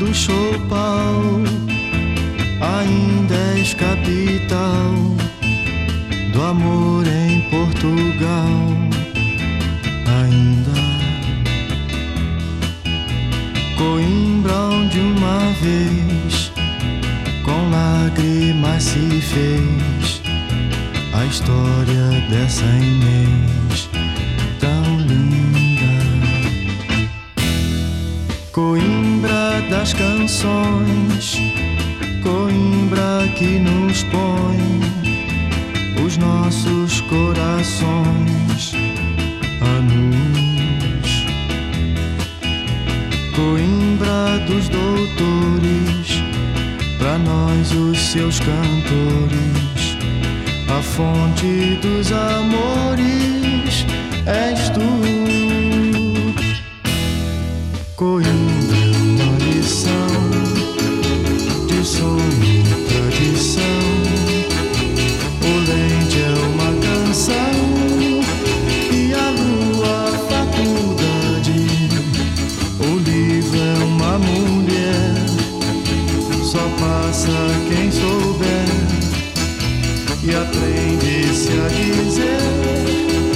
do Chopal, ainda és capital do amor em Portugal. Ainda Coimbra, onde uma vez com lágrimas se fez a história dessa Inês tão linda. Coimbra das canções, Coimbra que nos põe os nossos corações a luz. Coimbra dos doutores, pra nós os seus cantores, a fonte dos amores és tu. Coimbra é uma lição de sonho e tradição. O lente é uma canção e a lua a faculdade. O livro é uma mulher, só passa quem souber e aprende-se a dizer.